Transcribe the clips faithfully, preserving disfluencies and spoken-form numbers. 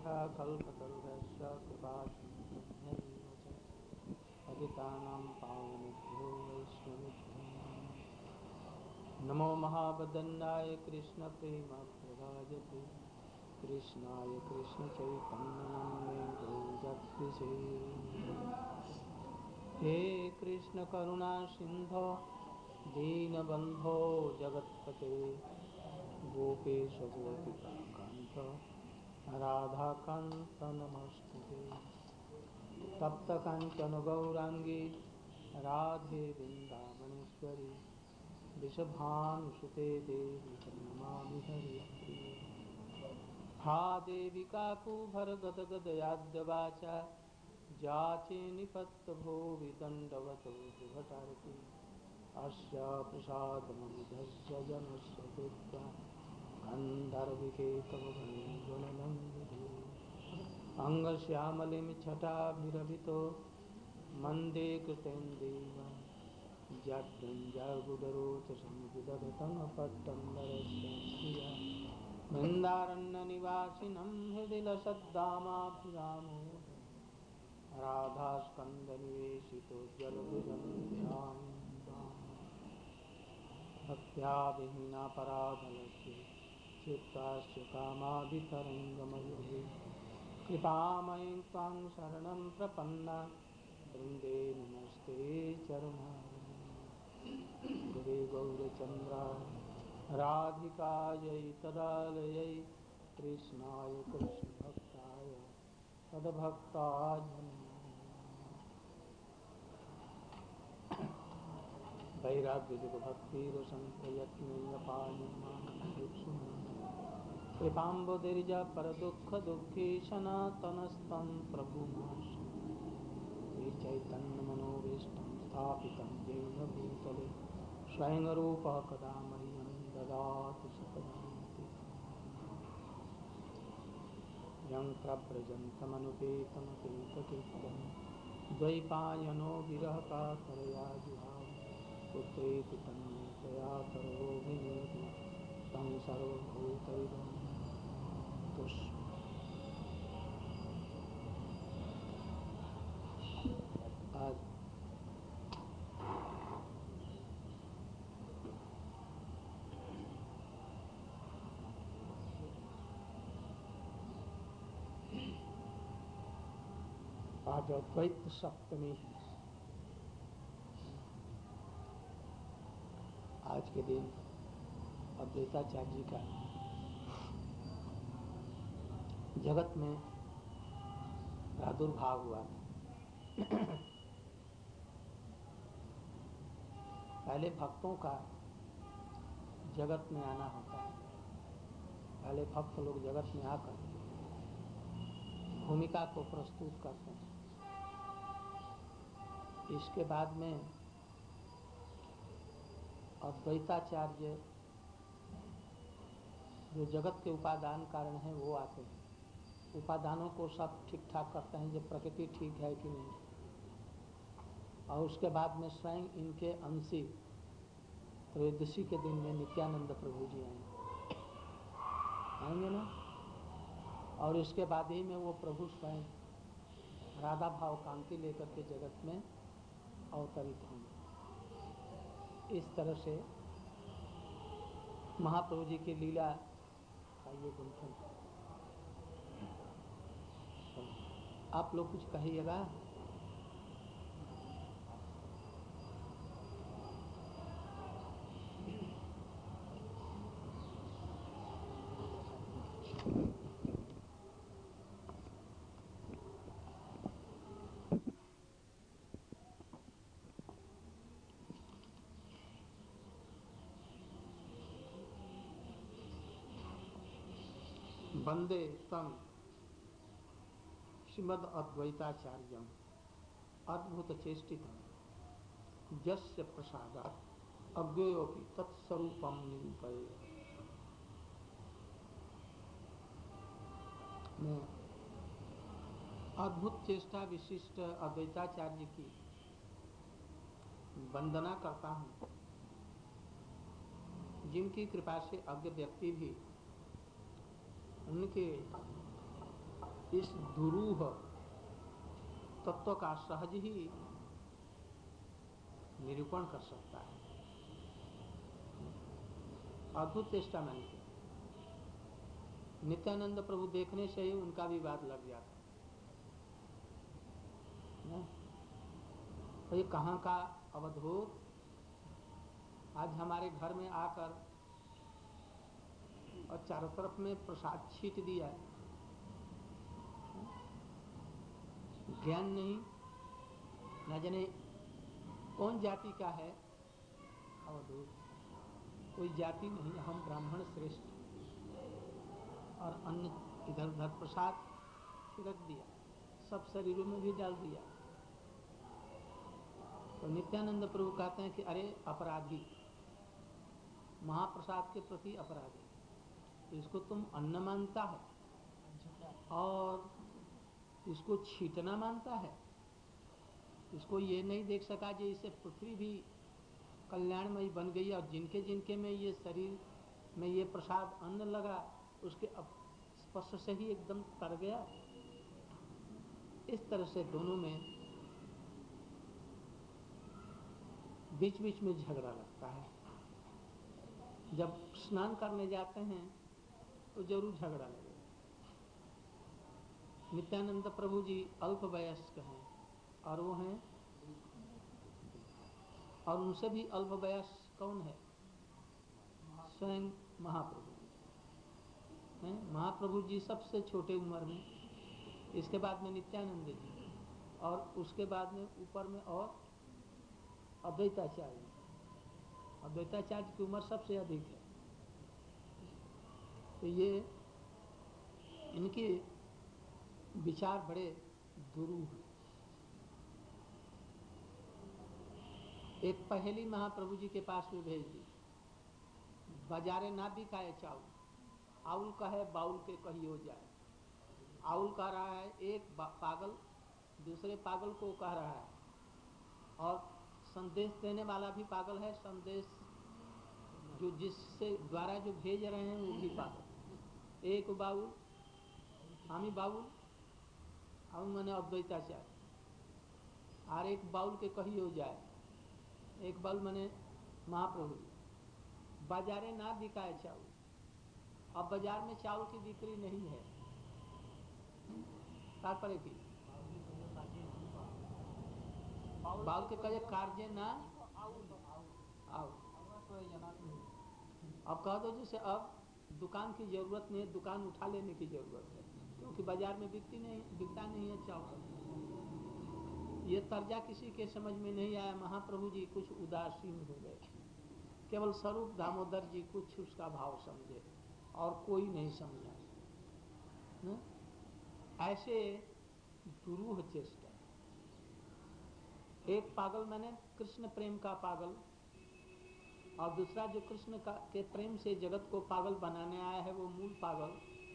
वाञ्छाकल्पतरुभ्यश्च कृपासिन्धुभ्यैव च पतितानां पावनेभ्यो वैष्णवेभ्यो नमो महावदन्नाय कृष्णप्रेमप्रदायते कृष्णाय कृष्णचैतन्यनाम्ने गौरत्रिसे हे कृष्ण करुणा सिंधो दीनबंधो जगत्पते गोपेश गोपिकान्त राधाकान्त नमस्तुते तप्त कांचन गौरांगी राधे वृंदावनेश्वरी वृषभानुसुते देवी प्रणमामि हरिप्रिये हा देवी काकुभर गदगदयाद्यवाचा जाचे निपत्तभो विदण्डवतो विभटारति अस्य प्रसादमविधस्य जनस्य कृत्वा गन्धर्विकेतवगणनन्दिते अङ्गश्यामलिं छटाभिरभितो मन्दे कृतेन्दीवं जड्डञ्जागुदरोचसंविदधतं पट्टं नरस्य वृन्दारण्यनिवासिनं हृदि लसद्दामाभिरामो राधास्कन्दनिवेशितो जलभुजन्ध्यां भक्त्या विहीनापराधलस्य चित्तास्य कामादितरङ्गमयुः कृपामयीं त्वां शरणं प्रपन्ना वृन्दे नमस्ते चरणारविन्दे गुरे गौरचन्द्राय राधिकायै तदालयै कृष्णाय कृष्णभक्ताय तद्भक्ताय वैराग्ययुग भक्तिरसंप्रयत्नेयपायमानसुक्षुम् कृपाम्बुदिर्ज परदुःखदुःखी सनातनस्तं प्रभुमाश्रये श्रीचैतन्यमनोभीष्टं स्थापितं येन भूतले स्वयं रूपः कदा मह्यं ददाति स्वपदान्ति यं प्रव्रजन्तमनुपेतमपेतकृत्यं द्वैपायनो विरहकातरया जुहाव पुत्रेति तन्मयतया तरोभिनेदि तं सर्वभूतैवं तुष्ट आज आज अद्वैत सप्तमी है। आज के दिन अद्वैताचार्य जी का जगत में प्रादुर्भाव हुआ था। पहले भक्तों का जगत में आना होता है। पहले भक्त लोग जगत में आकर भूमिका को प्रस्तुत करते हैं। इसके बाद में अद्वैताचार्य जो जगत के उपादान कारण हैं वो आते हैं। उपादानों को सब ठीक ठाक करते हैं, जो प्रकृति ठीक है कि नहीं। और उसके बाद में स्वयं इनके अंशी त्रयोदशी के दिन में नित्यानंद प्रभु जी आएंगे आएंगे ना। और इसके बाद ही में वो प्रभु स्वयं राधा भाव कांति लेकर के जगत में अवतरित होंगे। इस तरह से महाप्रभु जी की लीला का ये गुंथन। आप लोग कुछ कहिएगा। वंदे तं श्रीमद् अद्वैताचार्यम् अद्भुत चेष्टितं यस्य प्रसादात् अज्ञेयोऽपि तत्स्वरूपं निरूपयेत्। मैं अद्भुत चेष्टा विशिष्ट अद्वैताचार्य की वंदना करता हूँ, जिनकी कृपा से अज्ञ व्यक्ति भी उनके इस दुरूह तत्व का सहज ही निरूपण कर सकता है। अद्भुत चेष्टा मैंने की। नित्यानंद प्रभु देखने से ही उनका भी वाद लग जाता है। तो ये कहाँ का अवधूत आज हमारे घर में आकर और चारों तरफ में प्रसाद छीट दिया। ज्ञान नहीं, न जाने कौन जाति का है अवधूत, कोई जाति नहीं, हम ब्राह्मण श्रेष्ठ, और अन्न इधर उधर प्रसाद छिड़क दिया, सब शरीरों में भी डाल दिया। तो नित्यानंद प्रभु कहते हैं कि अरे अपराधी, महाप्रसाद के प्रति अपराधी, इसको तुम अन्न मानता है और इसको छीटना मानता है। इसको ये नहीं देख सका कि इससे पृथ्वी भी कल्याणमयी बन गई और जिनके जिनके में ये शरीर में ये प्रसाद अन्न लगा उसके स्पर्श से ही एकदम तर गया। इस तरह से दोनों में बीच बीच में झगड़ा लगता है। जब स्नान करने जाते हैं तो जरूर झगड़ा लगेगा। नित्यानंद प्रभु जी अल्प वयस्क हैं और वो हैं, और उनसे भी अल्प वयस्क कौन है? स्वयं महाप्रभु हैं। महाप्रभु जी सबसे छोटे उम्र में, इसके बाद में नित्यानंद जी, और उसके बाद में ऊपर में और अद्वैताचार्य। अद्वैताचार्य की उम्र सबसे अधिक है। तो ये इनके विचार बड़े दुरूह हैं। एक पहेली महाप्रभु जी के पास में भेज दी, बाजारे ना बिकाए चाउल, आउल कहे बाउल के कहियो जाए। आउल कह रहा है, एक पागल दूसरे पागल को कह रहा है, और संदेश देने वाला भी पागल है, संदेश जो जिससे द्वारा जो भेज रहे हैं वो भी पागल। एक बाउल हामी बाउल, हम मैंने अद्वैताचार्य, और एक बाउल के कहियो जाए, एक बाउल मैंने महाप्रभु जी। बाजारे ना बिकाए चाउल, अब बाजार में चावल की बिक्री नहीं है। तात्पर्य की बाउल के कहे कार्य ना आओ। अब कह दो जैसे अब दुकान की जरूरत नहीं है, दुकान उठा लेने की जरूरत है, क्योंकि बाजार में बिकती नहीं, बिकता नहीं है चावल। ये तर्जा किसी के समझ में नहीं आया। महाप्रभु जी कुछ उदासीन हो गए, केवल स्वरूप दामोदर जी कुछ उसका भाव समझे और कोई नहीं समझा। न? ऐसे दुरूह चेष्टा। एक पागल मैंने कृष्ण प्रेम का पागल, और दूसरा जो कृष्ण का के प्रेम से जगत को पागल बनाने आया है वो मूल पागल।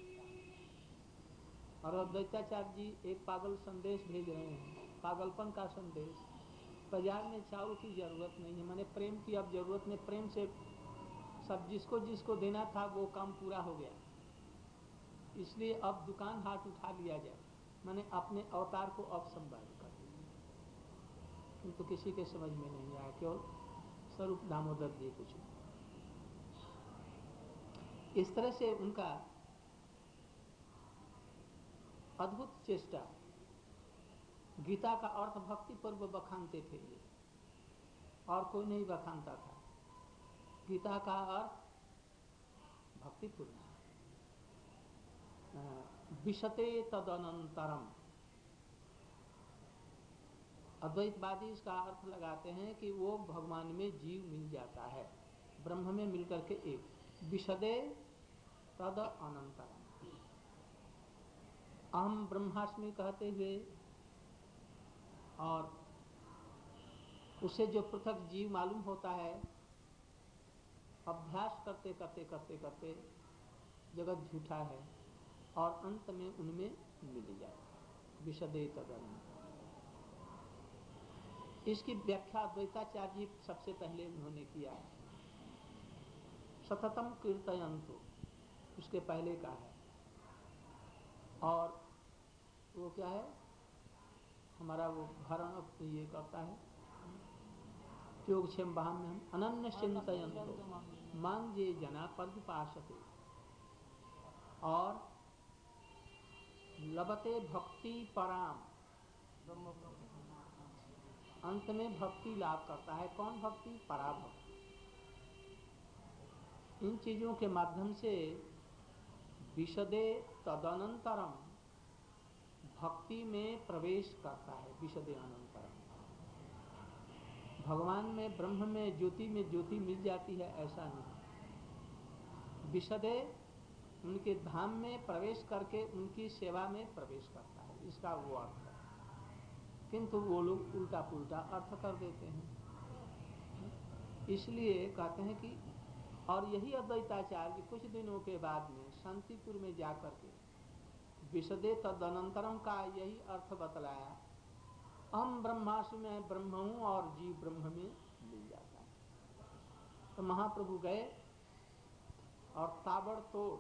और अद्वैताचार्य जी एक पागल संदेश भेज रहे हैं, पागलपन का संदेश। बाजार में चावल की जरूरत नहीं है, मैंने प्रेम की अब जरूरत नहीं, प्रेम से सब जिसको जिसको देना था वो काम पूरा हो गया, इसलिए अब दुकान हाथ उठा लिया जाए, मैंने अपने अवतार को अब संभाल कर दिया। किंतु तो किसी के समझ में नहीं आया, केवल स्वरूप दामोदर जी कुछ। इस तरह से उनका अद्भुत चेष्टा। गीता का अर्थ भक्ति पूर्व बखानते थे ये, और कोई नहीं बखानता था। गीता का अर्थ भक्ति पूर्ण, विशते तदनंतरम। अद्वैतवादी इसका अर्थ लगाते हैं कि वो भगवान में जीव मिल जाता है, ब्रह्म में मिलकर के एक, विशदे तद अनंतरम। अहम ब्रह्मास्मि कहते हुए और उसे जो पृथक जीव मालूम होता है, अभ्यास करते करते करते करते जगत झूठा है और अंत में उनमें मिल जाए, विशदे तदनंतरम। इसकी व्याख्या अद्वैताचार्य जी सबसे पहले उन्होंने किया है। सततम कीर्तयन्तु उसके पहले का है, और क्या है, हमारा वो भरण ये करता है। योगक्षेम बहाम में हम अनन्य चिंतयन्तो मांग ये जना पर्युपासते और लभते भक्ति पराम, अंत में भक्ति लाभ करता है। कौन भक्ति? पराभक्ति। इन चीजों के माध्यम से विशदे तदनंतरम भक्ति में प्रवेश करता है। विशदे अनंतरम भगवान में, ब्रह्म में, ज्योति में ज्योति मिल जाती है, ऐसा नहीं। विशदे उनके धाम में प्रवेश करके उनकी सेवा में प्रवेश करता है, इसका वो अर्थ है। किंतु वो लोग उल्टा पुल्टा अर्थ कर देते हैं, इसलिए कहते हैं कि, और यही अद्वैताचार्य कुछ दिनों के बाद में शांतिपुर में जाकर के विशदे तदनंतरम का यही अर्थ बतलाया। हम ब्रह्मास्मि में ब्रह्म हूँ और जीव ब्रह्म में मिल जाता है। तो महाप्रभु गए और ताबड़तोड़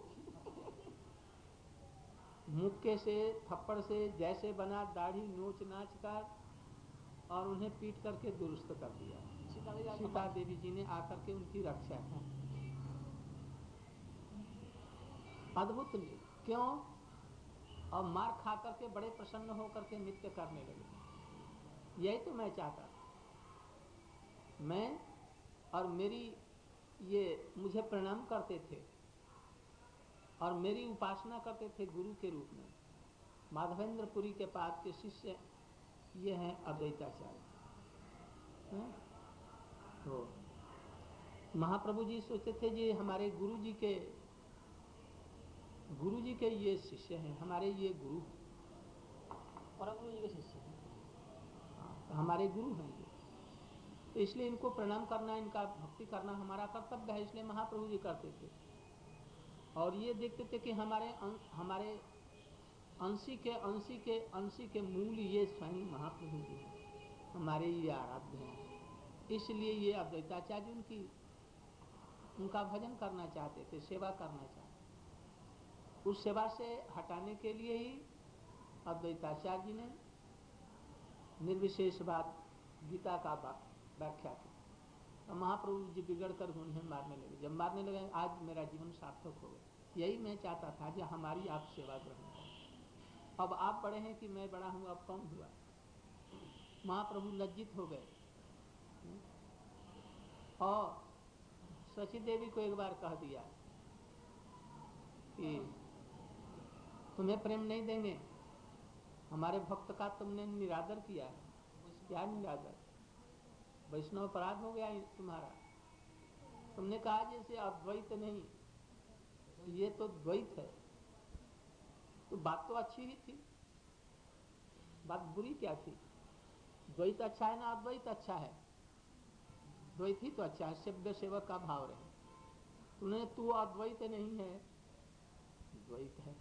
मुक्के से, थप्पड़ से, जैसे बना दाढ़ी नोच नाच कर और उन्हें पीट करके दुरुस्त कर दिया। सीता देवी जी ने आकर के उनकी रक्षा की। अद्भुत लीला। क्यों? और मार खा करके बड़े प्रसन्न होकर के नृत्य करने लगे। यही तो मैं चाहता था। मैं और मेरी ये मुझे प्रणाम करते थे और मेरी उपासना करते थे गुरु के रूप में। माधवेंद्रपुरी के पाद के शिष्य ये हैं अद्वैताचार्य। तो महाप्रभु जी सोचते थे ये हमारे गुरु जी के गुरु जी के ये शिष्य हैं, हमारे ये गुरु परम गुरु जी के शिष्य हैं, तो हमारे गुरु हैं ये, तो इसलिए इनको प्रणाम करना, इनका भक्ति करना हमारा कर्तव्य है। इसलिए महाप्रभु जी करते थे। और ये देखते थे कि हमारे हमारे अंशी के अंशी के अंशी के मूल ये स्वयं महाप्रभु जी हैं, हमारे ये आराध्य हैं। इसलिए ये अद्वैताचार्य उनकी उनका भजन करना चाहते थे, सेवा करना चाहते। उस सेवा से हटाने के लिए ही अद्वैताचार्य जी ने निर्विशेष बात गीता का व्याख्या की। तो महाप्रभु जी बिगड़ कर उन्हें मारने लगे। जब मारने लगे, आज मेरा जीवन सार्थक हो गया। यही मैं चाहता था कि हमारी आप सेवा ग्रहण करें। अब आप बड़े हैं कि मैं बड़ा हूँ, अब कौन हुआ? महाप्रभु लज्जित हो गए और सची देवी को एक बार कह दिया कि तुम्हें प्रेम नहीं देंगे, हमारे भक्त का तुमने निरादर किया है। क्या निरादर? वैष्णव अपराध हो गया तुम्हारा। तुमने कहा जैसे अद्वैत नहीं, ये तो द्वैत है। तो बात तो अच्छी ही थी, बात बुरी क्या थी? द्वैत अच्छा है ना अद्वैत अच्छा है? द्वैत ही तो अच्छा है, सेव्य सेवक का भाव रहे। तुमने तू अद्वैत नहीं है, द्वैत है।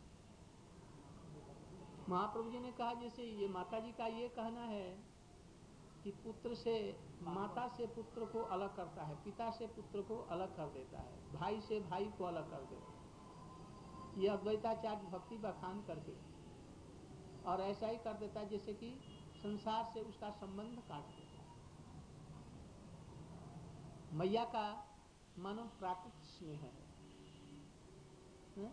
महाप्रभु जी ने कहा जैसे ये माता जी का ये कहना है कि पुत्र से, माता से पुत्र को अलग करता है, पिता से पुत्र को अलग कर देता है, भाई से भाई को अलग कर देता है। ये अद्वैताचार्य भक्ति बखान करके और ऐसा ही कर देता है जैसे कि संसार से उसका संबंध काट देता है। मैया का मानो प्राकृतिक स्नेह है, है?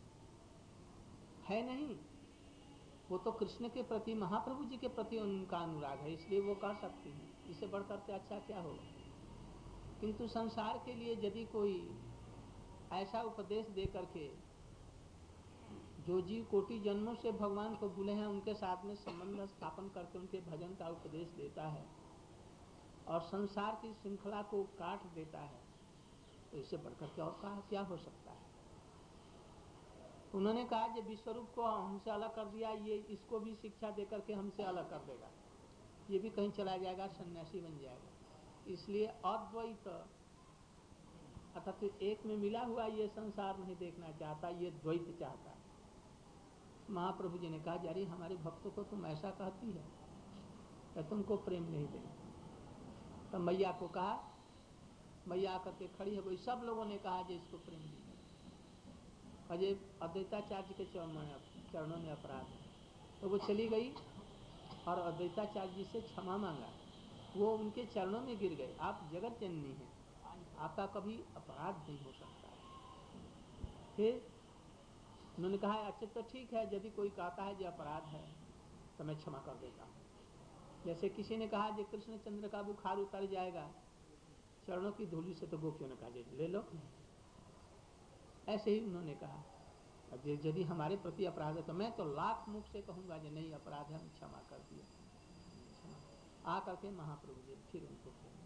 है नहीं, वो तो कृष्ण के प्रति, महाप्रभु जी के प्रति उनका अनुराग है, इसलिए वो कर सकती हैं। इससे बढ़कर के अच्छा क्या होगा? किंतु संसार के लिए यदि कोई ऐसा उपदेश दे करके, जो जीव कोटि जन्मों से भगवान को भूले हैं उनके साथ में संबंध स्थापन करके उनके भजन का उपदेश देता है और संसार की श्रृंखला को काट देता है, तो इससे बढ़कर क्या और क्या हो सकता है? उन्होंने कहा कि विश्वरूप को हमसे अलग कर दिया, ये इसको भी शिक्षा देकर के हमसे अलग कर देगा, ये भी कहीं चला जाएगा, सन्यासी बन जाएगा। इसलिए अद्वैत अर्थात एक में मिला हुआ ये संसार नहीं देखना चाहता, ये द्वैत चाहता है। महाप्रभु जी ने कहा जारी हमारे भक्तों को तुम ऐसा कहती है कि तुमको प्रेम नहीं देंगे। तो मैया को कहा, मैया आकर के खड़ी हो गई। सब लोगों ने कहा कि इसको प्रेम नहीं, अजय अद्वैताचार्य के चरणों में चरणों में अपराध है। तो वो चली गई और अद्वैताचार्य जी से क्षमा मांगा। वो उनके चरणों में गिर गए। आप जगत जननी हैं, आपका कभी अपराध नहीं हो सकता है। फिर उन्होंने कहा अच्छा तो ठीक है, यदि कोई कहता है जो अपराध है तो मैं क्षमा कर देता हूँ। जैसे किसी ने कहा जो कृष्णचंद्र का बुखार उतर जाएगा चरणों की धूली से, तो गोपियों ने कहा जी ले लो। ऐसे ही उन्होंने कहा यदि हमारे प्रति अपराध है तो मैं तो लाख मुख से कहूँगा जो नहीं अपराध है, हम क्षमा कर दिए। आ करके महाप्रभु जी फिर उनको प्रेम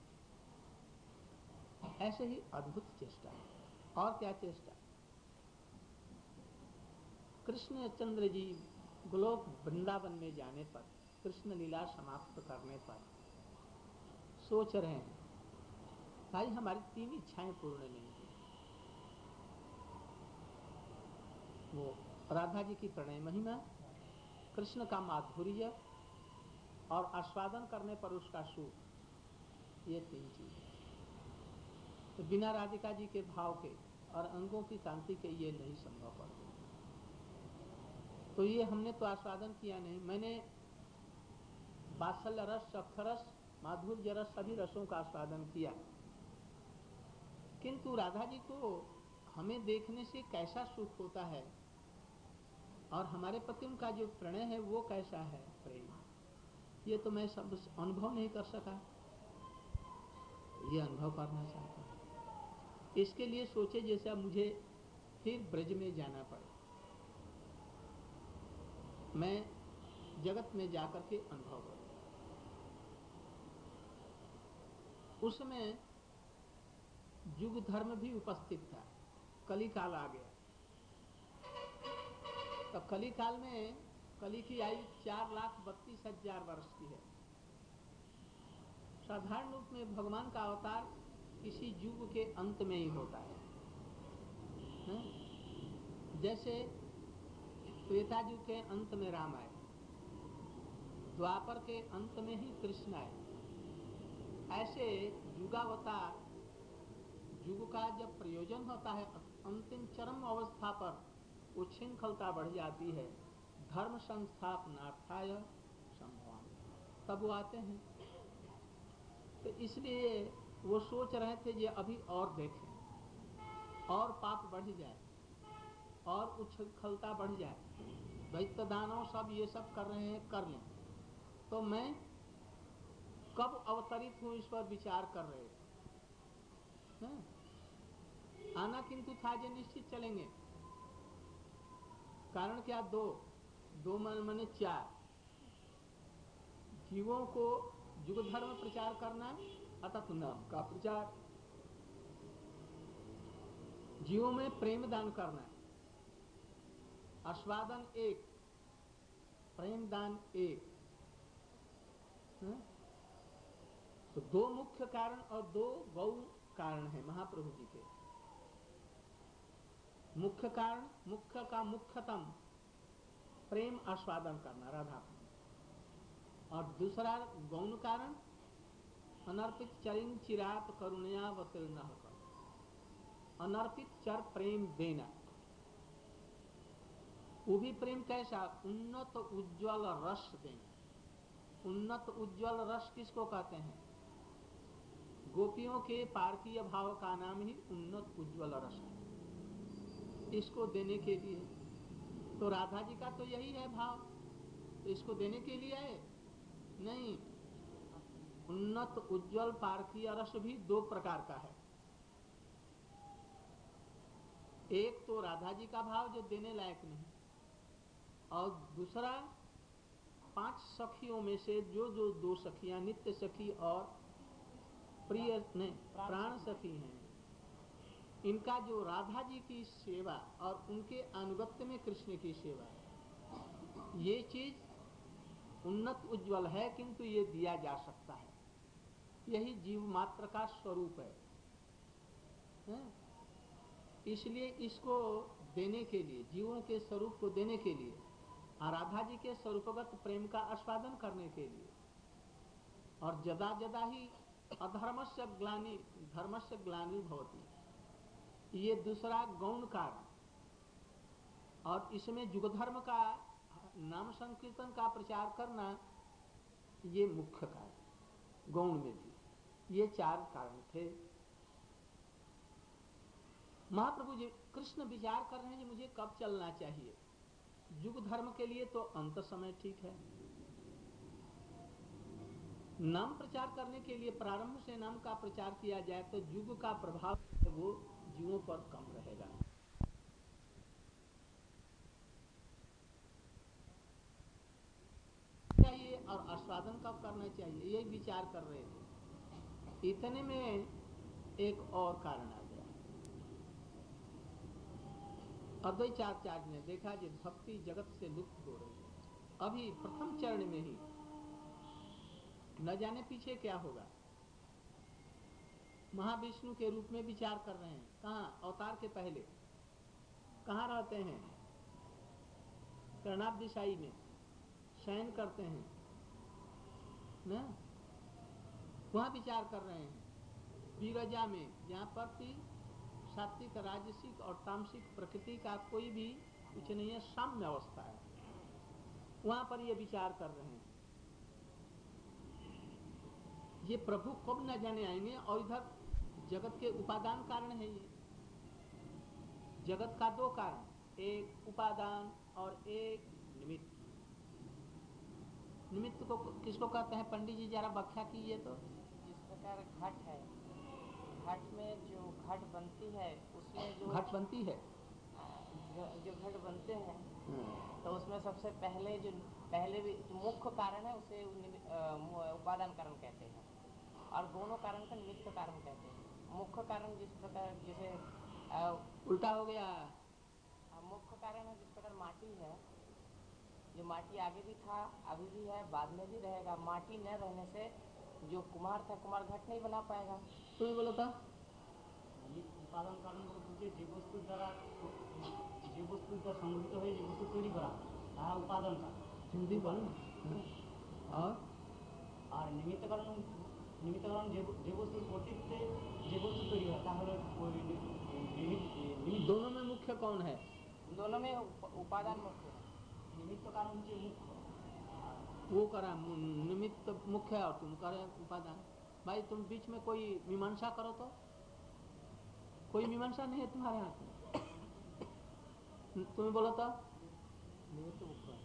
दिए। ऐसे ही अद्भुत चेष्टा है। और क्या चेष्टा? कृष्ण चंद्र जी गोलोक वृंदावन में जाने पर, कृष्ण लीला समाप्त करने पर सोच रहे हैं भाई हमारी तीन इच्छाएं पूर्ण नहीं हुई। वो राधा जी की प्रणय महिमा, कृष्ण का माधुर्य और आस्वादन करने पर उसका सुख, ये तीन चीजें। तो बिना राधिका जी के भाव के और अंगों की कांति के ये नहीं संभव पड़ गई। तो ये हमने तो आस्वादन किया नहीं। मैंने वात्सल्य रस, सख्य रस, माधुर्य रस, सभी रसों का आस्वादन किया, किंतु राधा जी को हमें देखने से कैसा सुख होता है और हमारे प्रति उनका जो प्रणय है वो कैसा है, प्रेम, ये तो मैं सब अनुभव नहीं कर सका। ये अनुभव करना चाहता हूँ। इसके लिए सोचे जैसे अब मुझे फिर ब्रज में जाना पड़े, मैं जगत में जाकर के अनुभव करूँ। उसमें युग धर्म भी उपस्थित था। कली काल आ गया। तो कली काल में कली की आयु चार लाख बत्तीस हजार वर्ष की है। साधारण रूप में भगवान का अवतार किसी युग के अंत में ही होता है, है? जैसे त्रेता युग के अंत में राम आए, द्वापर के अंत में ही कृष्ण आए। ऐसे युगावतार, युग का जब प्रयोजन होता है अंतिम चरम अवस्था पर उच्छृंखलता बढ़ जाती है, धर्म संस्थापनार्थाय संभवामि, तब वो आते हैं। तो इसलिए वो सोच रहे थे ये अभी और देखें, और पाप बढ़ जाए और उच्छृंखलता बढ़ जाए, दैत्य दानव सब ये सब कर रहे हैं, कर लें, तो मैं कब अवतरित हूँ इस पर विचार कर रहे थे। आना किंतु था जे निश्चित चलेंगे। कारण क्या? दो दो मन मने चार। जीवों को युग धर्म प्रचार करना, अतः नाम का प्रचार, जीवों में प्रेम दान करना, आस्वादन एक, प्रेम दान एक। है? तो दो मुख्य कारण और दो गौण कारण है महाप्रभु जी के। मुख्य कारण, मुख्य का मुख्यतम प्रेम आस्वादन करना, राधा प्रेम, और दूसरा गौण कारण अनर्पित चरिन चिरात करुणया अवतीर्ण होकर, अनर्पित चर प्रेम देना। वो भी प्रेम कैसा? उन्नत उज्ज्वल रस देना। उन्नत उज्ज्वल रस किसको कहते हैं? गोपियों के पार्कीय भाव का नाम ही उन्नत उज्ज्वल रस है। इसको देने के लिए तो राधा जी का तो यही है भाव, तो इसको देने के लिए है नहीं। उन्नत उज्ज्वल पार्कीय रस भी दो प्रकार का है। एक तो राधा जी का भाव जो देने लायक नहीं, और दूसरा पांच सखियों में से जो जो दो सखियां नित्य सखी और प्रिय नहीं प्राण सखी हैं, इनका जो राधा जी की सेवा और उनके अनुगत्य में कृष्ण की सेवा, ये चीज उन्नत उज्ज्वल है, किंतु ये दिया जा सकता है। यही जीव मात्र का स्वरूप है, है? इसलिए इसको देने के लिए, जीवों के स्वरूप को देने के लिए, राधा जी के स्वरूपगत प्रेम का आस्वादन करने के लिए, और जदा जदा ही अधर्मस्य ग्लानि धर्मस्य ग्लानिर्भवति, ये दूसरा गौण कारण। और इसमें युग धर्म का नाम संकीर्तन का प्रचार करना ये मुख्य कारण, गौण में भी ये चार कारण थे। महाप्रभु जी कृष्ण विचार कर रहे हैं कि मुझे कब चलना चाहिए। युग धर्म के लिए तो अंत समय ठीक है, नाम प्रचार करने के लिए प्रारंभ से नाम का प्रचार किया जाए तो युग का प्रभाव वो जीवों पर कम रहेगा। चाहिए और आस्वादन कब करना चाहिए, ये विचार कर रहे थे। इतने में एक और कारण आ गया। अद्वैताचार्य ने देखा कि भक्ति जगत से लुप्त हो रही है। अभी प्रथम चरण में ही न जाने पीछे क्या होगा। महाविष्णु के रूप में विचार कर रहे हैं। कहाँ? अवतार के पहले कहाँ रहते हैं? कर्णाब दिशाई में शयन करते हैं ना, वहाँ विचार कर रहे हैं। विरजा में जहाँ पर भी सात्विक, राजसिक और तामसिक प्रकृति का कोई भी कुछ नहीं है, साम्य अवस्था है, वहाँ पर ये विचार कर रहे हैं। ये प्रभु कब न जाने आएंगे। और इधर जगत के उपादान कारण है। ये जगत का दो कारण, एक उपादान और एक निमित्त। निमित्त को किसको कहते हैं? पंडित जी जरा व्याख्या कीजिए तो। जिस प्रकार घट है, घट में जो घट बनती है उसमें जो घट बनती है जो घट बनते हैं तो उसमें सबसे पहले जो पहले भी जो मुख्य कारण है उसे उपादान कारण कहते हैं और दोनों कारण का निमित्त कारण कहते हैं। मुख्य कारण जिस प्रकार जैसे उल्टा हो गया। मुख्य कारण है जिस प्रकार माटी है, जो माटी आगे भी था, अभी भी है, बाद में भी रहेगा। माटी न रहने से जो कुम्हार था, कुम्हार घट नहीं बना पाएगा। তুমি বলো তো। উপাদান কারণ বলতে যে বস্তুর দ্বারা যে বস্তুর দ্বারা সংগঠিত হয়ে যে বস্তু তৈরি করা তাহা উপাদান কারণ। হিন্দি বলো। और আর নিমিত্ত কারণ নিমিত্ত কারণ যে যে বস্তুর কর্তৃত্বে যে বস্তু তৈরি হয় তা হলো নিমিত্ত। दोनों में मुख्य कौन है? दोनों में उपादान मुख्य है। निमित्त कारण হচ্ছে মুখ্য, वो करा निमित्त मुख्य और तुम करे उपादान। भाई तुम बीच में कोई मीमांसा करो तो। कोई मीमांसा नहीं है तुम्हारे हाथ में। तुम्हें बोलो तो निमित्त मुख्य है।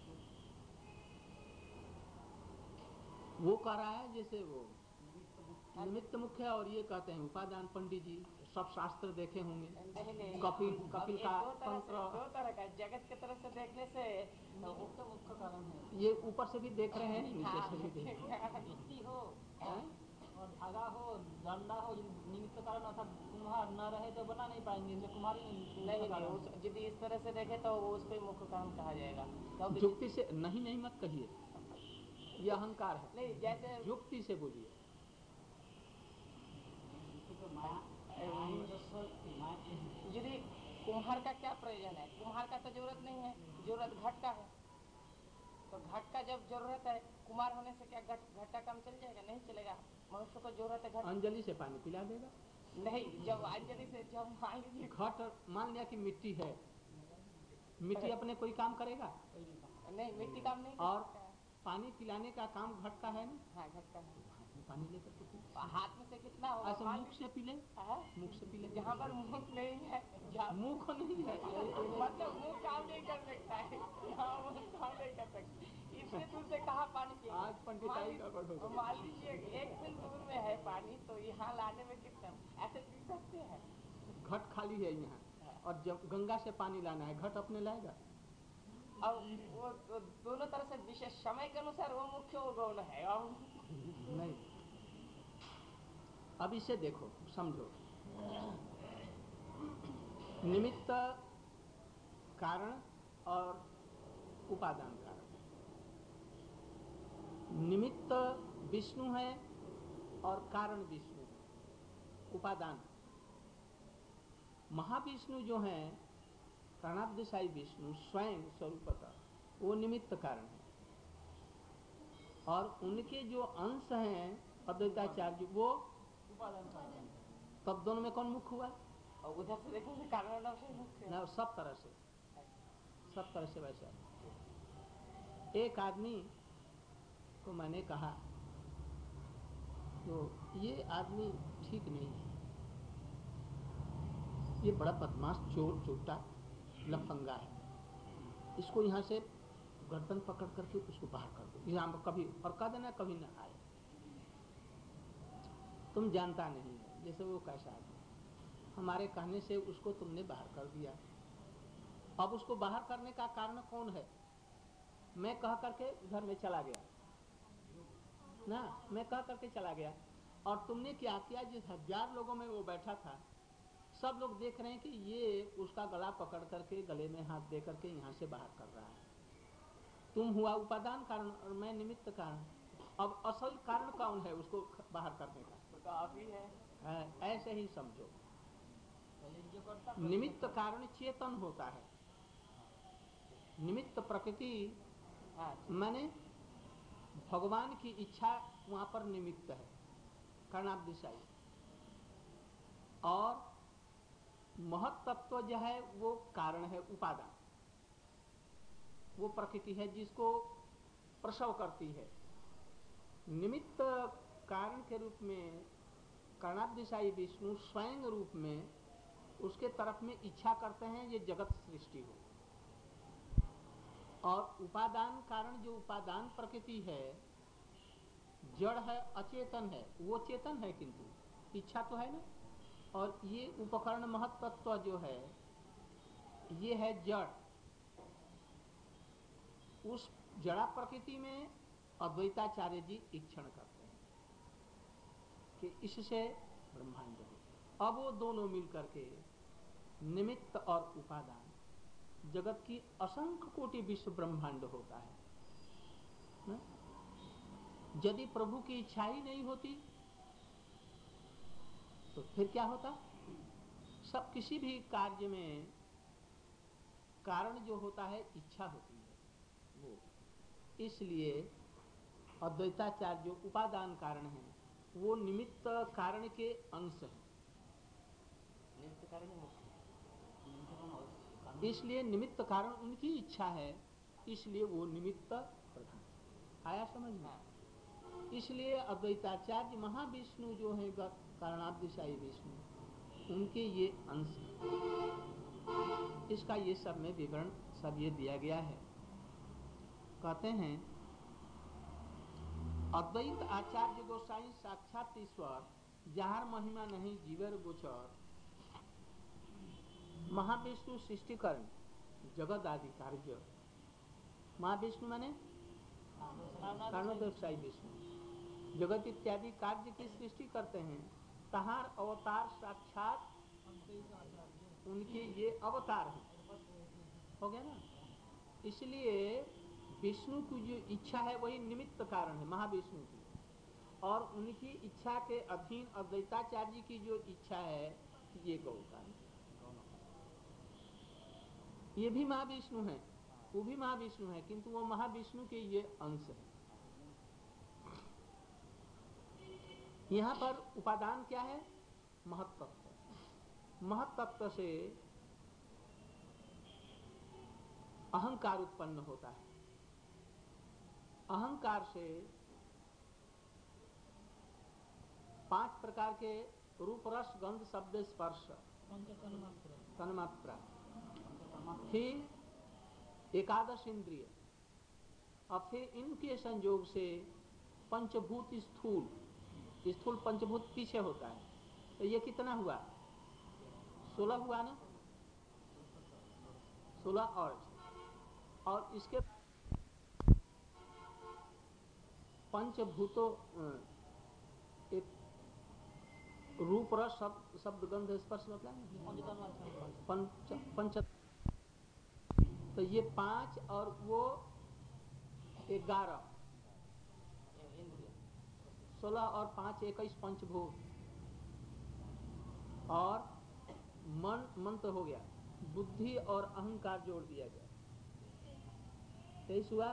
वो कह रहा है जैसे वो निमित्त मुख्य है और ये कहते हैं उपादान। पंडित जी सब शास्त्र देखे होंगे। कपिल कपिल का तंत्र दो तरह का जगत के तरफ से देखने से নিমিত্ত মুখ্য কারণ है। ये ऊपर से भी देख रहे हैं, नीचे से भी देख रहे हैं। मिट्टी हो और धागा हो, डंडा हो, निमित्त कारण अर्थात कुम्हार न रहे तो बना नहीं पाएंगे, इसलिए कुम्हार ही नहीं नहीं उस यदि इस तरह से देखे तो वो उसको मुख्य कारण कहा जाएगा। युक्ति से नहीं नहीं मत कहिए, ये अहंकार है। नहीं जैसे युक्ति से बोलिए। यदि कुम्हार का क्या प्रयोजन है? कुम्हार का तो जरूरत नहीं है, जरूरत घट का है। तो घट का जब जरूरत है, कुम्हार होने से क्या घट घट का काम चल जाएगा? नहीं चलेगा। मनुष्य को जरूरत है घट। अंजलि से पानी पिला देगा। नहीं, जब अंजलि से जब मान लीजिए घट मान लिया कि मिट्टी है, मिट्टी अपने कोई काम करेगा? नहीं, मिट्टी काम नहीं और पानी पिलाने का काम घट का है ना? हाँ घट का है। पानी लेकर के पी। हाथ में से कितना होगा? ऐसे मुख से पी ले, मुख से पी ले। जहाँ पर मुख नहीं है, मुख नहीं है मतलब मुख काम नहीं कर सकता है, यहाँ मुख काम नहीं कर सकता, इसलिए दूर से कहाँ पानी पिए? आज पंडिताई का गड़बड़ हो गया। मान लीजिए एक दिन दूर में है पानी, तो यहाँ लाने में कितना ऐसे पी सकते हैं? घट खाली है यहाँ, और जब गंगा से पानी लाना है घट अपने लाएगा। और वो तो दोनों तरह से विशेष समय के अनुसार वो मुख्य और गौण है। और नहीं, अब इसे देखो, समझो। निमित्त कारण और उपादान कारण। निमित्त विष्णु है और कारण विष्णु है, उपादान। महाविष्णु जो हैं, प्राणाब्धशायी विष्णु स्वयं स्वरूपतः वो निमित्त कारण है, और उनके जो अंश हैं अद्वैताचार्य वो उपादान कारण। तब दोनों में कौन मुख्य हुआ? और उधर से देखने से कारण मुख्य ना, सब तरह से सब तरह से वैसा। एक आदमी को मैंने कहा तो ये आदमी ठीक नहीं है, ये बड़ा बदमाश चोर चोटा लफंगा है, इसको यहाँ से गर्दन पकड़ करके उसको बाहर कर दो, यहाँ पर कभी और कह देना कभी ना आए। तुम जानता नहीं है जैसे वो कैसा आदमी, हमारे कहने से उसको तुमने बाहर कर दिया। अब उसको बाहर करने का कारण कौन है? मैं कह करके घर में चला गया ना, मैं कह करके चला गया और तुमने क्या किया, जिस हजार लोगों में वो बैठा था सब लोग देख रहे हैं कि ये उसका गला पकड़ करके गले में हाथ दे करके यहाँ से बाहर कर रहा है। तुम हुआ उपादान कारण और मैं निमित्त कारण। अब असल कारण कौन है उसको बाहर करने का? तो आप ही है। है, ऐसे ही समझो। निमित्त कारण चेतन होता है, निमित्त प्रकृति माने भगवान की इच्छा वहां पर निमित्त है, कर्णाब्दिशाई। और महत तत्व जो है वो कारण है, उपादान, वो प्रकृति है जिसको प्रसव करती है। निमित्त कारण के रूप में कर्णाब्दिशाई विष्णु स्वयं रूप में उसके तरफ में इच्छा करते हैं ये जगत सृष्टि हो। और उपादान कारण जो उपादान प्रकृति है, जड़ है, अचेतन है, वो चेतन है किंतु इच्छा तो है ना। और ये उपकरण महत तत्व जो है ये है जड़। उस जड़ा प्रकृति में अद्वैताचार्य जी इक्षण करते हैं कि इससे ब्रह्मांड हो। अब वो दोनों मिलकर के निमित्त और उपादान जगत की असंख्य कोटि विश्व ब्रह्मांड होता है ना? यदि प्रभु की इच्छा ही नहीं होती तो फिर क्या होता? सब किसी भी कार्य में कारण जो होता है इच्छा होती है वो। इसलिए अद्वैताचार्य जो उपादान कारण है वो निमित्त कारण के अंश है। निमित्त कारण मुख्य, इसलिए निमित्त कारण उनकी इच्छा है, इसलिए वो निमित्त प्रधान। आया समझ में? इसलिए अद्वैताचार्य महाविष्णु जो है कारणाब्दिशाई विष्णु, उनके ये अंश हैं। इसका ये सब में विवरण सब ये दिया गया है। कहते हैं अद्वैत आचार्य गोसाई साक्षात ईश्वर, जहार महिमा नहीं जीवर गोचर। महाविष्णु सृष्टिकरण जगत आदि कार्य। महाविष्णु माने कारणोदयशाई विष्णु जगत इत्यादि कार्य की सृष्टि करते हैं। तहार अवतार साक्षात उनके ये अवतार हैं। हो गया ना? इसलिए विष्णु की जो इच्छा है वही निमित्त कारण है महाविष्णु की, और उनकी इच्छा के अधीन अद्वैताचार्य की जो इच्छा है ये गौकार, ये भी महाविष्णु है, वो भी महाविष्णु है, किंतु वो महाविष्णु के ये अंश है। यहाँ पर उपादान क्या है? महत्तत्व। महत्तत्व से अहंकार उत्पन्न होता है। अहंकार से पांच प्रकार के रूप रस गंध शब्द स्पर्श तन्मात्रा, फिर एकादश इंद्रिय, और फिर इनके संयोग से पंचभूत स्थूल। स्थूल पंचभूत पीछे होता है, तो ये कितना हुआ? सोलह हुआ ना? सोलह और और इसके पंचभूतों एक रूप रस शब्द शब्द गंध स्पर्श मतलब पंच पंच, तो ये पांच और वो ग्यारह, सोलह और पांच इक्कीस पंचभूत, और मन मन तो हो गया, बुद्धि और अहंकार जोड़ दिया गया, तेईस हुआ।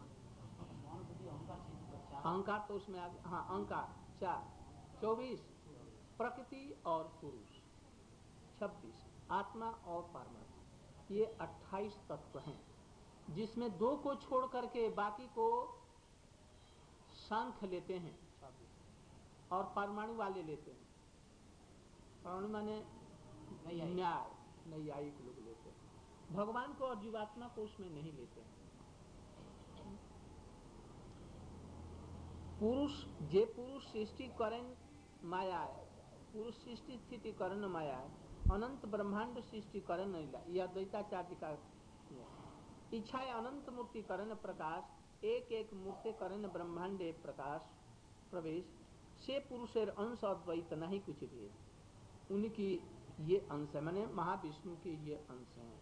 अहंकार तो उसमें आ गया, हाँ अहंकार चार, चौबीस प्रकृति और पुरुष, छब्बीस आत्मा और परमात्मा, ये अट्ठाईस तत्व हैं। जिसमें दो को छोड़ करके बाकी को सांख्य लेते हैं और परमाणु वाले लेते हैं। परमाणु माने न्याय, नैयायिक लोग लेते हैं। भगवान को और जीवात्मा को उसमें नहीं लेते हैं। पुरुष जे पुरुष सृष्टि करें माया, पुरुष सृष्टि स्थिति करण माया, अनंत ब्रह्मांड सृष्टि करण लीला, यह द्वैताचार्य का इच्छा है। अनंत मूर्ति करण प्रकाश, एक एक मूर्ति करण ब्रह्मांडे प्रकाश प्रवेश, से पुरुषेर अंश अद्वैत नहीं कुछ भी। उनकी ये अंश है, माने महाविष्णु के ये अंश हैं।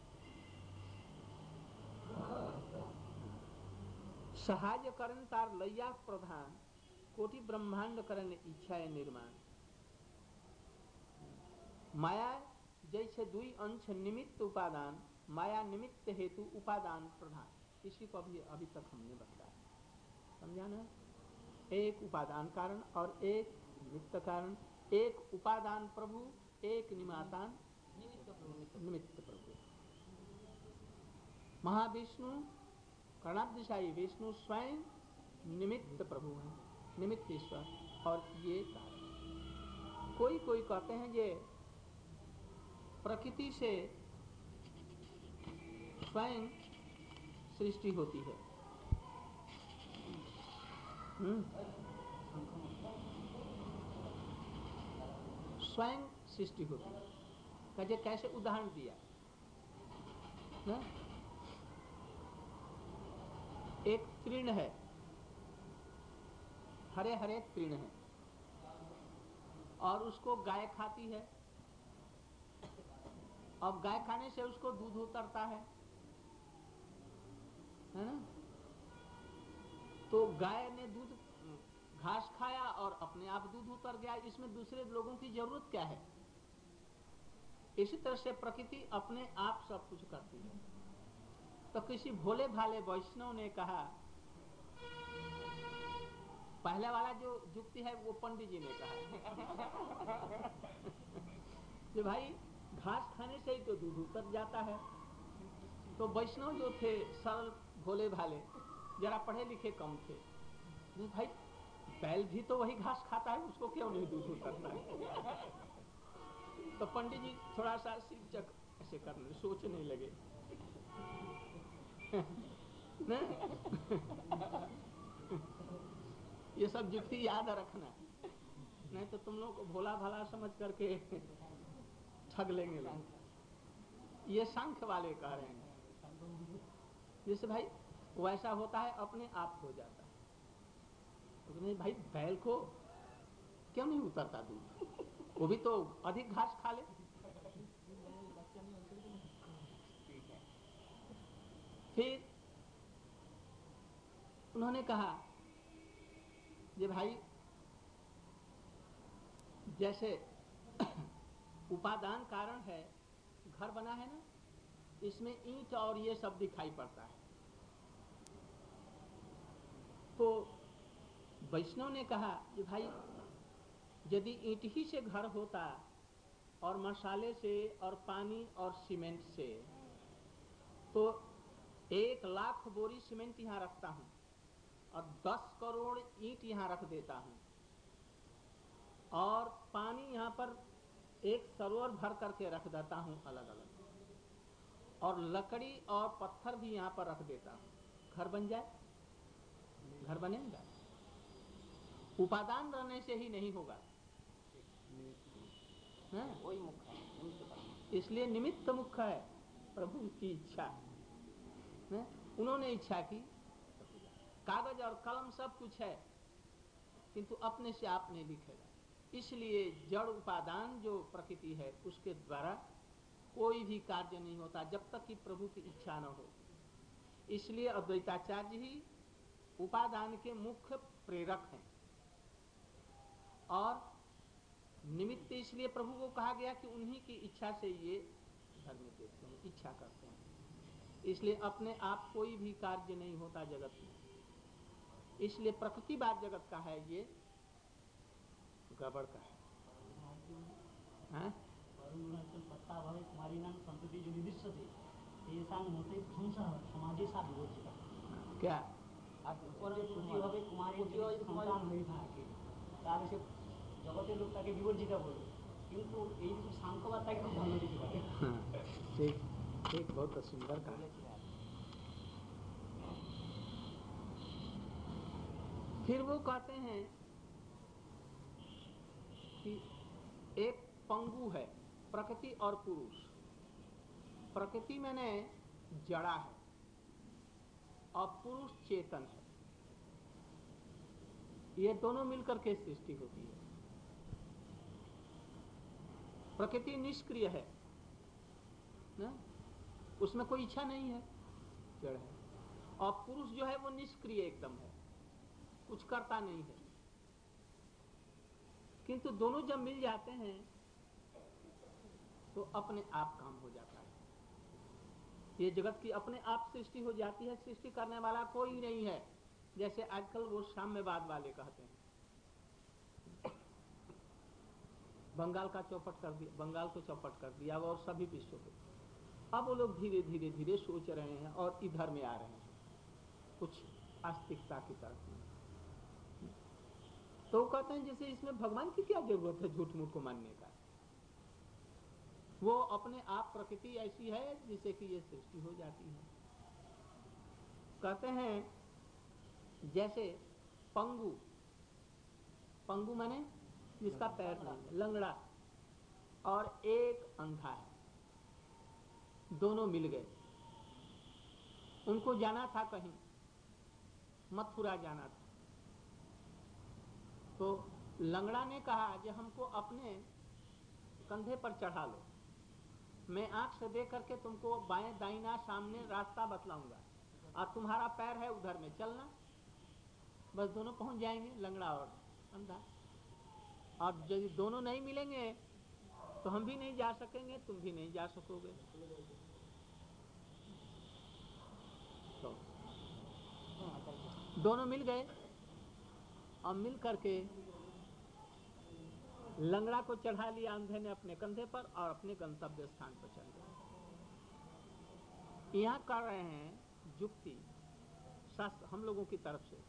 सहाय करण तार लैया प्रधान, कोटि ब्रह्मांड करण इच्छा है निर्माण। माया जैसे दुई अंश निमित्त उपादान, माया निमित्त हेतु उपादान प्रधान। इसी को अभी अभी तक हमने बताया, समझा ना? एक उपादान कारण और एक निमित्त कारण, एक उपादान प्रभु, एक निमित्तान निमित्त प्रभु। महाविष्णु कर्णाब्दिशायी विष्णु स्वयं निमित्त प्रभु हैं, निमित्त ईश्वर, और ये कारण। कोई कोई कहते हैं ये प्रकृति से स्वयं सृष्टि होती है। हम्म स्वयं सृष्टि होती है। कहे कैसे उदाहरण दिया ना? एक तृण है, हरे हरे तृण है, और उसको गाय खाती है। अब गाय खाने से उसको दूध उतरता है, है ना? तो गाय ने दूध घास खाया और अपने आप दूध उतर गया। इसमें दूसरे लोगों की जरूरत क्या है? इसी तरह से प्रकृति अपने आप सब कुछ करती है। तो किसी भोले भाले वैष्णव ने कहा, पहले वाला जो युक्ति है वो पंडित जी ने कहा कि भाई घास खाने से ही तो दूध उतर जाता है। तो वैष्णव जो थे सरल भोले भाले, जरा पढ़े लिखे कम थे, भाई बैल भी तो वही घास खाता है, उसको क्यों नहीं दूध उतरता है? तो पंडित जी थोड़ा सा सिर चक ऐसे करने सोचने लगे ना? ये सब युक्ति याद रखना, नहीं तो तुम लोग को भोला भाला समझ करके ठग लेंगे लोग। ये सांख्य वाले कह रहे हैं, जैसे भाई वैसा होता है, अपने आप हो जाता है। तो नहीं भाई बैल को क्यों नहीं उतरता दूध, वो भी तो अधिक घास खा ले। फिर उन्होंने कहा ये भाई जैसे उपादान कारण है, घर बना है ना, इसमें ईंट और ये सब दिखाई पड़ता है। तो वैष्णव ने कहा कि भाई यदि ईंट ही से घर होता और मसाले से और पानी और सीमेंट से, तो एक लाख बोरी सीमेंट यहाँ रखता हूँ और दस करोड़ ईंट यहाँ रख देता हूँ, और पानी यहाँ पर एक सरोवर भर करके रख देता हूँ अलग अलग, और लकड़ी और पत्थर भी यहाँ पर रख देता हूँ, घर बन जाए? घर बनेगा? उपादान रहने से ही नहीं होगा। वही मुख्य है, इसलिए निमित्त मुख्य है प्रभु की इच्छा। है? उन्होंने इच्छा की, कागज और कलम सब कुछ है, किंतु अपने से आप नहीं लिखेगा। इसलिए जड़ उपादान जो प्रकृति है उसके द्वारा कोई भी कार्य नहीं होता जब तक कि प्रभु की इच्छा न हो। इसलिए अद्वैताचार्य ही उपादान के मुख्य प्रेरक हैं, और निमित्त इसलिए प्रभु को कहा गया कि उन्हीं की इच्छा से ये धर्म देते हैं, इच्छा करते हैं। इसलिए अपने आप कोई भी कार्य नहीं होता जगत में। इसलिए प्रकृतिवाद जगत का है, ये गड़बड़ का है। हाँ? सत्ता भावे कुमारी नाम संतति जो निर्दिष्ट थे, তেষাং মতে ধ্বংসः সমাজে সা বিবর্জিতা। क्या আর ওর যে পুঁজি হবে কুমারীর যদি সন্তান হয়ে থাকে তাহলে সে জগতের লোক তাকে বিবর্জিতা বলবে, কিন্তু এই সাংখ্যবাদ তাকে খুব ভালো দিতে পারে। हाँ, ठीक ठीक, बहुत सुंदर कहा। फिर वो कहते हैं कि एक पंगु है, प्रकृति और पुरुष। प्रकृति मैंने जड़ा है और पुरुष चेतन है। ये दोनों मिलकर के सृष्टि होती है। प्रकृति निष्क्रिय है ना? उसमें कोई इच्छा नहीं है, जड़ है। और पुरुष जो है वो निष्क्रिय एकदम है, कुछ करता नहीं है। किंतु दोनों जब मिल जाते हैं तो अपने आप काम हो जाता है। ये जगत की अपने आप सृष्टि हो जाती है, सृष्टि करने वाला कोई नहीं है। जैसे आजकल वो साम्यवाद वाले कहते हैं, बंगाल का चौपट कर दिया, बंगाल को चौपट कर दिया और सभी विश्व को। अब वो लोग धीरे धीरे धीरे सोच रहे हैं और इधर में आ रहे हैं, कुछ आस्तिकता की तरफ में। तो वो कहते हैं जैसे इसमें भगवान की क्या जरूरत है झूठ मूठ को मानने का। वो अपने आप प्रकृति ऐसी है जिससे कि ये सृष्टि हो जाती है। कहते हैं जैसे पंगु, पंगु माने जिसका पैर नहीं है, लंगड़ा, और एक अंधा है, दोनों मिल गए। उनको जाना था कहीं, मथुरा जाना था। तो लंगड़ा ने कहा कि हमको अपने कंधे पर चढ़ा लो, मैं आंख से देख करके तुमको बाएं दाहिना सामने रास्ता बतलाऊंगा, और तुम्हारा पैर है उधर में चलना, बस दोनों पहुंच जाएंगे, लंगड़ा और अंधा। अब यदि दोनों नहीं मिलेंगे तो हम भी नहीं जा सकेंगे, तुम भी नहीं जा सकोगे। तो दोनों मिल गए और मिल करके लंगड़ा को चढ़ा लिया अंधे ने अपने कंधे पर और अपने गंतव्य स्थान पर चल गए। यहाँ कर रहे हैं युक्ति शास्त्र हम लोगों की तरफ से।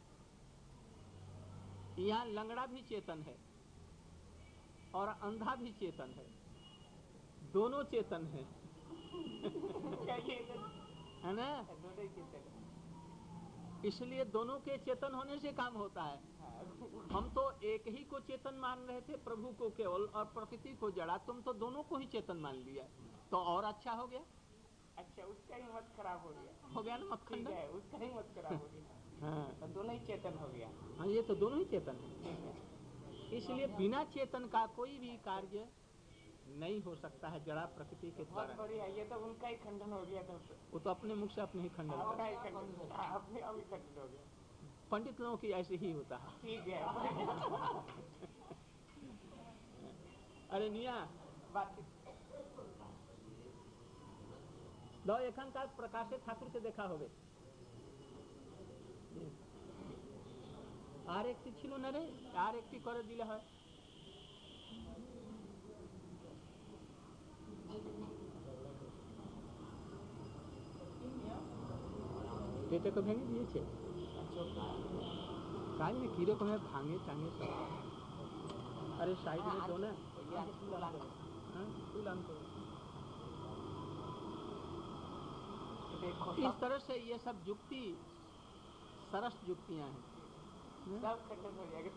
यहाँ लंगड़ा भी चेतन है और अंधा भी चेतन है, दोनों चेतन है है ना? इसलिए दोनों के चेतन होने से काम होता है। हम तो एक ही को चेतन मान रहे थे, प्रभु को केवल, और प्रकृति को जड़ा। तुम तो दोनों को ही चेतन मान लिया, तो और अच्छा हो गया। अच्छा, उसका ही मत खराब हो गया, हो गया ना मत ठीक है, उसका ही मत खराब हो गया। हाँ, तो दोनों ही चेतन हो गया। हाँ, ये तो दोनों ही चेतन है। इसलिए बिना चेतन का कोई भी कार्य नहीं हो सकता है जड़ा प्रकृति के बहुत द्वारा। बढ़िया, ये तो उनका ही खंडन हो गया था। वो तो अपने मुख से अपने ही खंडन आपका करते ही खंडन, अपने आप ही खंडन हो गया। पंडित लोगों की ऐसे ही होता है। ठीक है। अरे निया बात दो एखन का प्रकाशे ठाकुर के देखा होगे। আর একটি ছিল না রে, আর একটি করে দিলে হয়। এটাকে ভেঙে দিয়েছে, কাজ না কিরকম ভাঙে টাঙে সব। আরে সাইড में दो ना, इस तरह से ये सब युक्ति सरस युक्तियां हैं। सब खंडन हो जाएगा।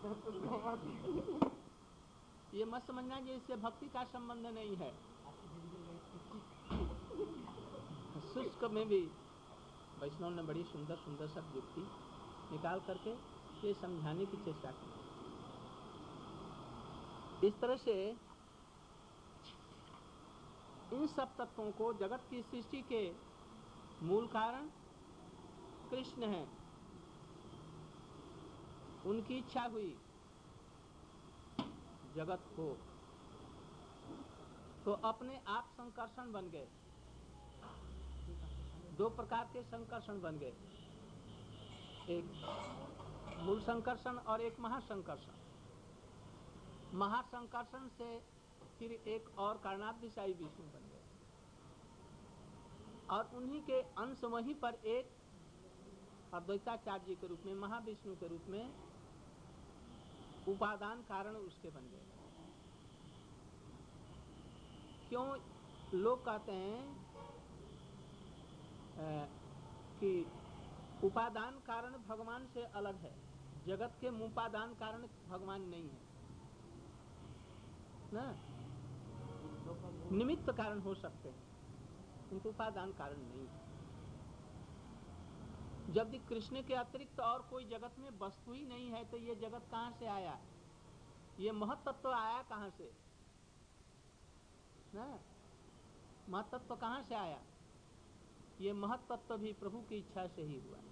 ये मत समझना कि इससे भक्ति का संबंध नहीं है। शुष्क में भी वैष्णव ने बड़ी सुंदर सुंदर सब युक्ति निकाल करके ये समझाने की चेष्टा की। इस तरह से इन सब तत्वों को, जगत की सृष्टि के मूल कारण कृष्ण हैं। उनकी इच्छा हुई जगत हो, तो अपने आप संकर्षण बन गए। दो प्रकार के संकर्षण बन गए, एक मूल संकर्षण और एक महासंकर्षण। महासंकर्षण से फिर एक और कारणाभिसायी विष्णु बन गए। और उन्हीं के अंश वहीं पर एक अद्वैताचार्य जी के रूप में, महाविष्णु के रूप में उपादान कारण उसके बन गए। क्यों लोग कहते हैं कि उपादान कारण भगवान से अलग है, जगत के उपादान कारण भगवान नहीं है ना। निमित्त कारण हो सकते हैं किंतु उपादान कारण नहीं है। जब भी कृष्ण के अतिरिक्त और कोई जगत में वस्तु ही नहीं है तो ये जगत कहाँ से आया, ये महत्तत्व आया कहाँ से ना। महत्तत्व कहाँ से आया, ये महत्तत्व भी प्रभु की इच्छा से ही हुआ।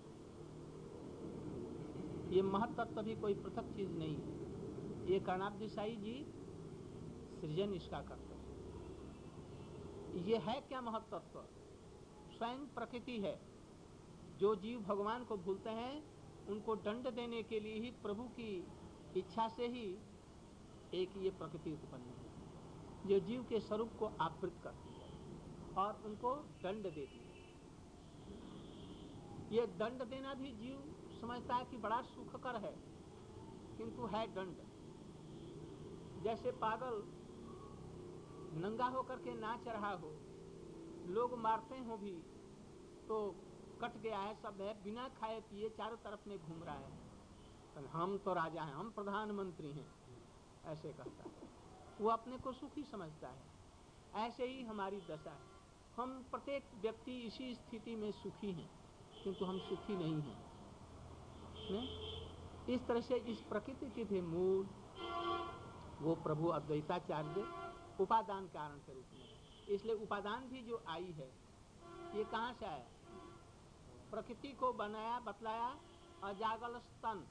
ये महत्तत्व भी कोई पृथक चीज नहीं है, ये कर्णाब्दी साई जी सृजन इसका करते हैं। ये है क्या महत्तत्व, स्वयं प्रकृति है। जो जीव भगवान को भूलते हैं उनको दंड देने के लिए ही प्रभु की इच्छा से ही एक ये प्रकृति उत्पन्न है, जो जीव के स्वरूप को आवृत करती है और उनको दंड देती है। ये दंड देना भी जीव समझता है कि बड़ा सुखकर है, किंतु है दंड। जैसे पागल नंगा होकर के नाच रहा हो, लोग मारते हो भी तो कट गया है, सब है, बिना खाए पिए चारों तरफ में घूम रहा है, हम तो राजा हैं, हम प्रधानमंत्री हैं, ऐसे कहता है। वो अपने को सुखी समझता है। ऐसे ही हमारी दशा है, हम प्रत्येक व्यक्ति इसी स्थिति में सुखी हैं किंतु हम सुखी नहीं हैं ने? इस तरह से इस प्रकृति के भी मूल वो प्रभु अद्वैताचार्य उपादान कारण के रूप में है। इसलिए उपादान भी जो आई है ये कहाँ से आया, प्रकृति को बनाया बतलाया। अजागल स्तन,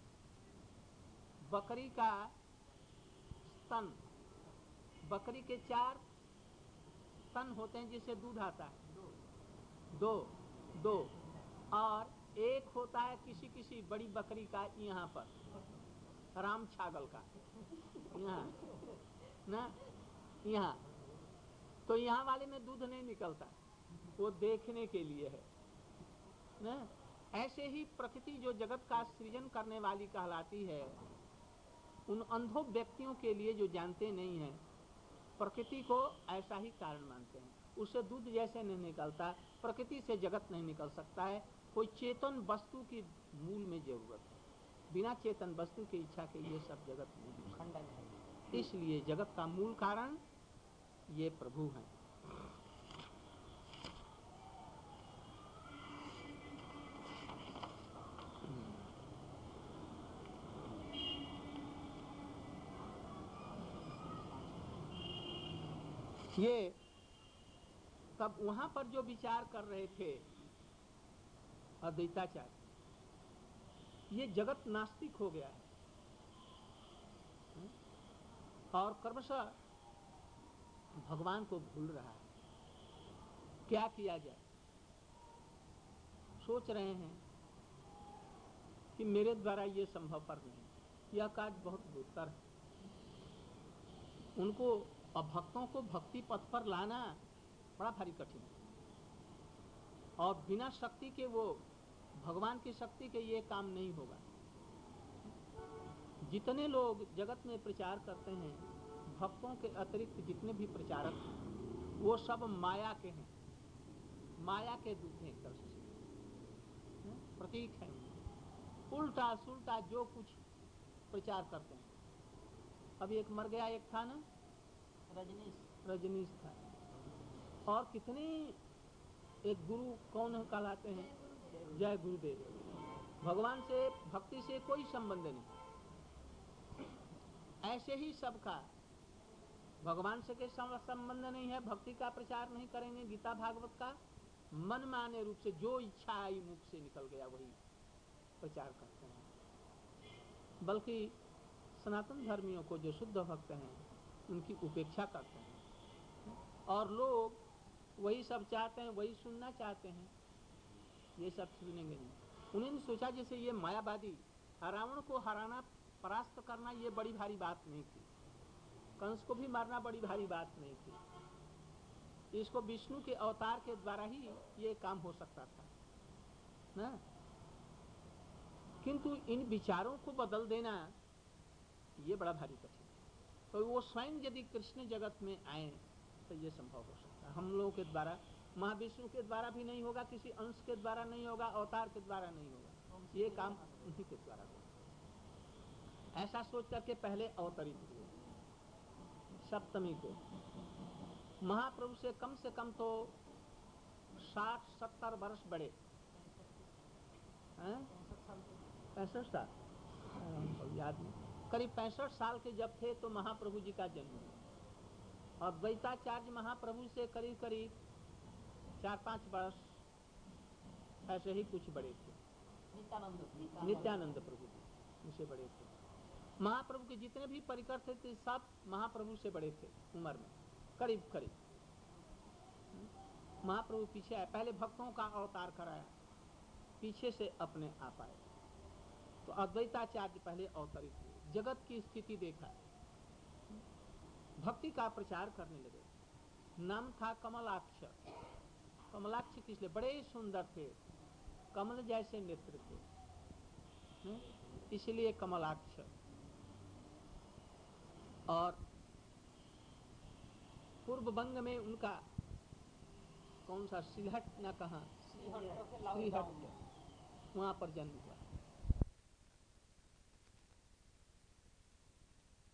बकरी का स्तन, बकरी के चार स्तन होते हैं जिससे दूध आता है, दो दो और एक होता है किसी किसी बड़ी बकरी का, यहाँ पर राम छागल का यहाँ ना, यहाँ तो यहाँ वाले में दूध नहीं निकलता, वो देखने के लिए है ना। ऐसे ही प्रकृति जो जगत का सृजन करने वाली कहलाती है, उन अंधों व्यक्तियों के लिए जो जानते नहीं हैं प्रकृति को ऐसा ही कारण मानते हैं। उससे दूध जैसे नहीं निकलता, प्रकृति से जगत नहीं निकल सकता है। कोई चेतन वस्तु की मूल में जरूरत है, बिना चेतन वस्तु की इच्छा के ये सब जगत नहीं खंडन है। इसलिए जगत का मूल कारण ये प्रभु हैं। ये तब वहां पर जो विचार कर रहे थे अद्वैताचार्य, ये जगत नास्तिक हो गया है और क्रमशः भगवान को भूल रहा है। क्या किया जाए, सोच रहे हैं कि मेरे द्वारा ये संभव पर नहीं, यह कार्य बहुत दुर्तर है। उनको और भक्तों को भक्ति पथ पर लाना बड़ा भारी कठिन है और बिना शक्ति के, वो भगवान की शक्ति के ये काम नहीं होगा। जितने लोग जगत में प्रचार करते हैं, भक्तों के अतिरिक्त जितने भी प्रचारक हैं वो सब माया के हैं, माया के दूत हैं, एक तरह से प्रतीक हैं। उल्टा सुल्टा जो कुछ प्रचार करते हैं। अभी एक मर गया, एक था ना रजनीश, रजनीश था। और कितने एक गुरु कौन कहलाते हैं, जय गुरुदेव। भगवान से भक्ति से कोई संबंध नहीं। ऐसे ही सबका भगवान से के संबंध नहीं है, भक्ति का प्रचार नहीं करेंगे, गीता भागवत का मन माने रूप से जो इच्छा आई मुख से निकल गया वही प्रचार करते हैं। बल्कि सनातन धर्मियों को जो शुद्ध भक्त हैं उनकी उपेक्षा करते हैं और लोग वही सब चाहते हैं, वही सुनना चाहते हैं, ये सब सुनेंगे नहीं। उन्होंने सोचा जैसे ये मायावादी रावण को हराना, परास्त करना ये बड़ी भारी बात नहीं थी, कंस को भी मारना बड़ी भारी बात नहीं थी, इसको विष्णु के अवतार के द्वारा ही ये काम हो सकता था ना। किंतु इन विचारों को बदल देना ये बड़ा भारी कठिन है। तो वो स्वयं यदि कृष्ण जगत में आए तो ये संभव हो सकता है। हम लोगों के द्वारा, महाविष्णु के द्वारा भी नहीं होगा, किसी अंश के द्वारा नहीं होगा, अवतार के द्वारा नहीं होगा, ये काम उन्हीं के द्वारा होगा। ऐसा सोच करके पहले अवतरित हुए सप्तमी को। महाप्रभु से कम से कम तो साठ सत्तर वर्ष बड़े हैं, पैंसठ साल हमको याद नहीं, करीब पैंसठ साल के जब थे तो महाप्रभु जी का जन्म हुआ। और द्वैताचार्य महाप्रभु से करीब करीब चार पांच वर्ष ऐसे ही कुछ बड़े थे। नित्यानंद नित्यानंद प्रभु जी उनसे बड़े थे। महाप्रभु के जितने भी परिकर थे, थे सब महाप्रभु से बड़े थे उम्र में, करीब करीब। महाप्रभु पीछे आए, पहले भक्तों का अवतार कराया, पीछे से अपने आप आए। तो अद्वैताचार्य पहले अवतरित हुए, जगत की स्थिति देखा, भक्ति का प्रचार करने लगे। नाम था कमलाक्ष। कमलाक्ष किस लिए? बड़े सुंदर थे, कमल जैसे नेत्र थे, इसलिए कमलाक्ष। और पूर्व बंग में उनका कौन सा सिलहट ना कहाँ, श्रीहट, वहां पर जन्म हुआ।